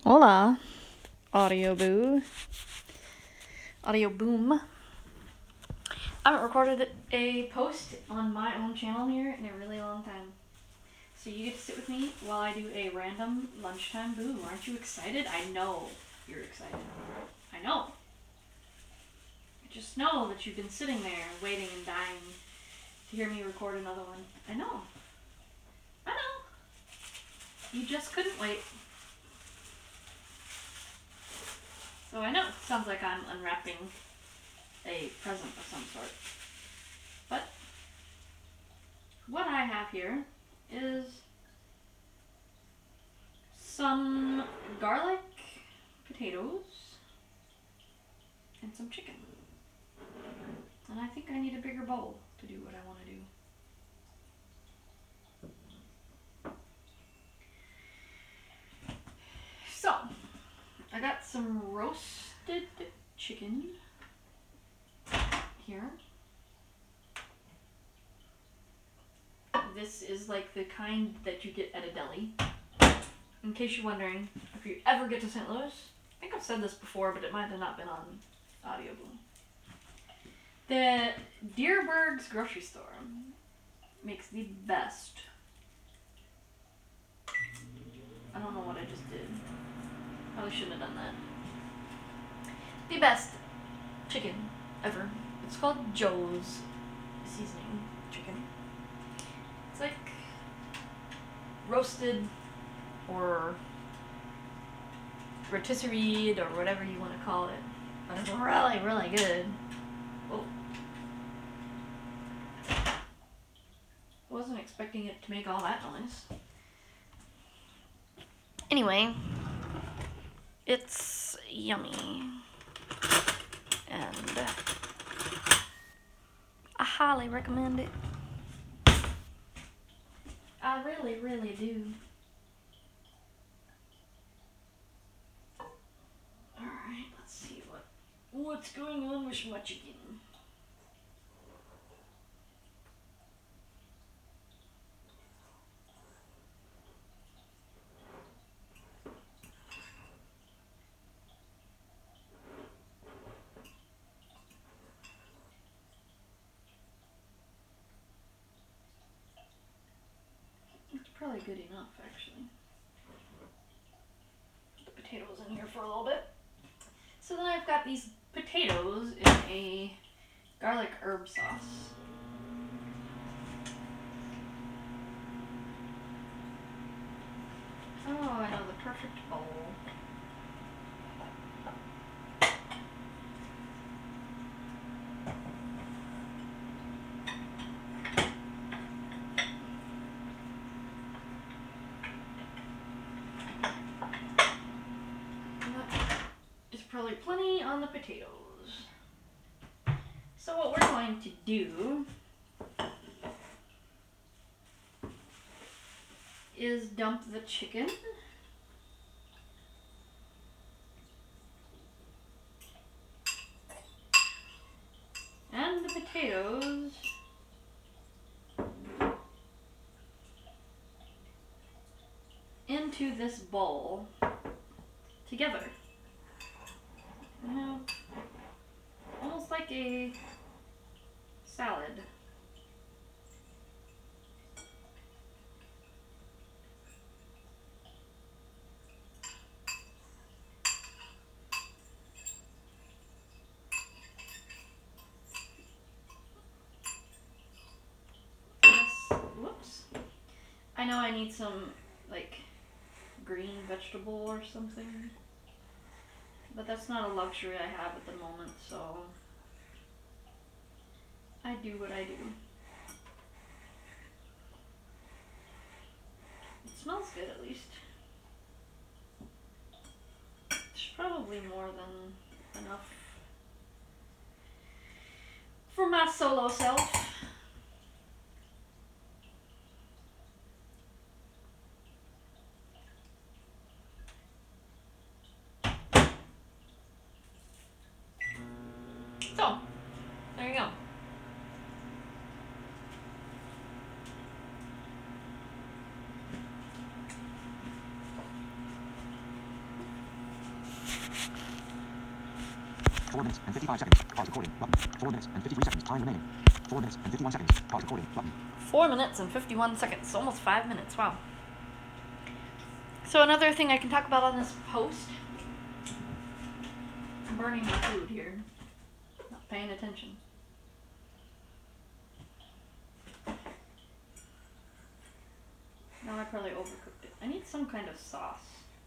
Hola, audio boo. Audio boom. I haven't recorded a post on my own channel here in a really long time. So you get to sit with me while I do a random lunchtime boo. Aren't you excited? I know you're excited. I know. I just know that you've been sitting there waiting and dying to hear me record another one. I know. I know. You just couldn't wait. So I know it sounds like I'm unwrapping a present of some sort. But what I have here is some garlic potatoes and some chicken. And I think I need a bigger bowl to do what I want to do. So, I got some roasted chicken here. This is like the kind that you get at a deli. In case you're wondering, if you ever get to St. Louis, I think I've said this before, but it might have not been on Audio Boom. The Dierberg's grocery store makes the best. I don't know what I just did. Probably shouldn't have done that. The best chicken ever. It's called Joe's seasoning chicken. It's like roasted or rotisserie or whatever you want to call it. But it's really, really good. Oh. Wasn't expecting it to make all that noise. Anyway, it's yummy. And I highly recommend it. I really, really do. Alright, let's see what's going on with my chicken. It's probably good enough, actually. Put the potatoes in here for a little bit. So then I've got these potatoes in a garlic herb sauce. Oh, I know, the perfect bowl. That is probably plenty on the potatoes. So what we're going to do is dump the chicken and the potatoes into this bowl together. You know, almost like a salad. Whoops. I know I need some, like, green vegetable or something. But that's not a luxury I have at the moment, so I do what I do. It smells good, at least. There's probably more than enough for my solo self. So, there you go. 4 minutes and 55 seconds. Pause recording. Button. 4 minutes and 53 seconds. Time remaining. 4 minutes and 51 seconds. Pause recording. Button. 4 minutes and 51 seconds. Almost 5 minutes. Wow. So another thing I can talk about on this post. I'm burning my food here. Not paying attention. No, I probably overcooked it. I need some kind of sauce.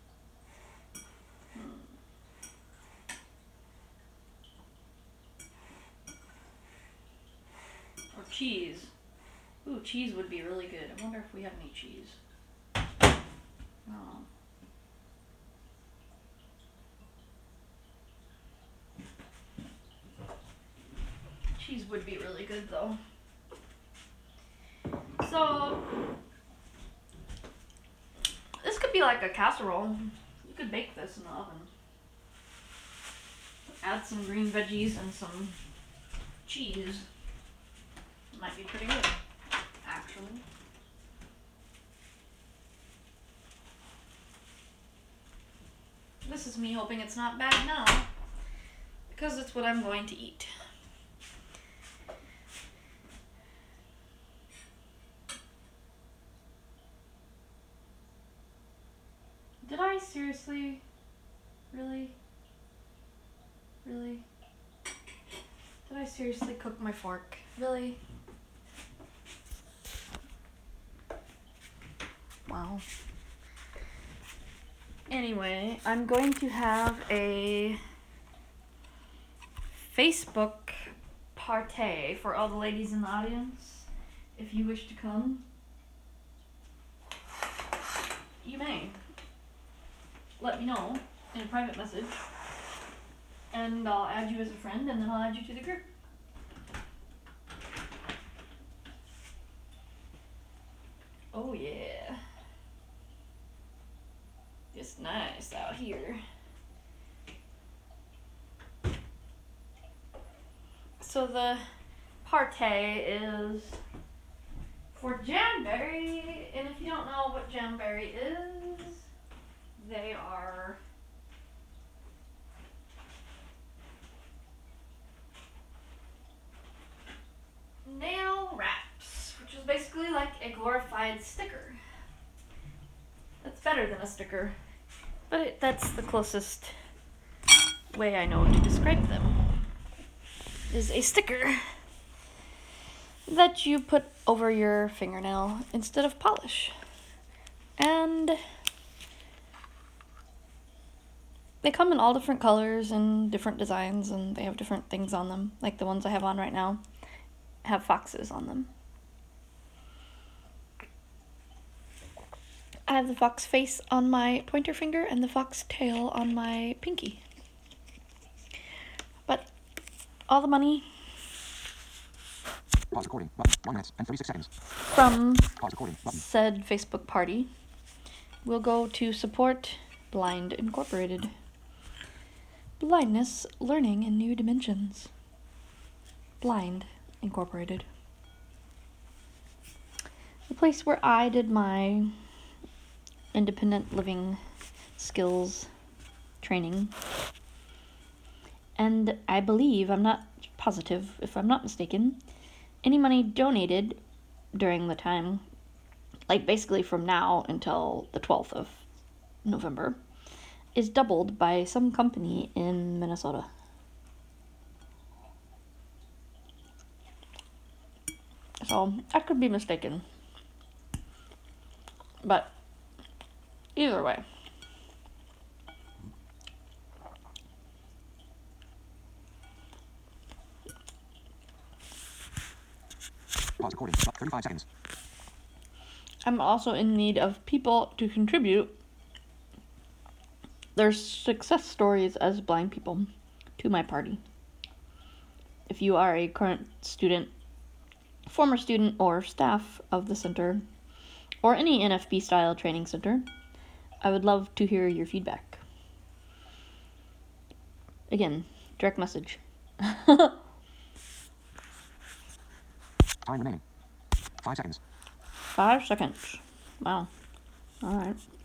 Or cheese. Ooh, cheese would be really good. I wonder if we have any cheese. Oh. Cheese would be really good though. So, this could be like a casserole. You could bake this in the oven. Add some green veggies and some cheese. Might be pretty good, actually. This is me hoping it's not bad now, because it's what I'm going to eat. Did I seriously? Really? Really? Did I seriously cook my fork? Really? Wow. Anyway, I'm going to have a Facebook party for all the ladies in the audience. If you wish to come, you may. Let me know in a private message, and I'll add you as a friend, and then I'll add you to the group. Oh yeah. It's nice out here. So the party is for Jamberry, and if you don't know what Jamberry is, they are nail wraps, which is basically like a glorified sticker. That's better than a sticker, but that's the closest way I know to describe them. Is a sticker that you put over your fingernail instead of polish. And they come in all different colors and different designs, and they have different things on them. Like the ones I have on right now have foxes on them. I have the fox face on my pointer finger and the fox tail on my pinky. But all the money Pause recording. Button. 1 minute and 36 seconds. from Pause recording. Button. said Facebook party will go to support Blind Incorporated. Blindness, learning in new dimensions. Blind Incorporated. The place where I did my independent living skills training. And I believe, I'm not positive, if I'm not mistaken, any money donated during the time, like basically from now until the 12th of November, is doubled by some company in Minnesota. So, I could be mistaken. But, either way. Pause recording. 35 seconds. I'm also in need of people to contribute their success stories as blind people to my party. If you are a current student, former student, or staff of the center, or any NFB style training center, I would love to hear your feedback. Again, direct message. Time remaining. 5 seconds. 5 seconds. Wow. All right.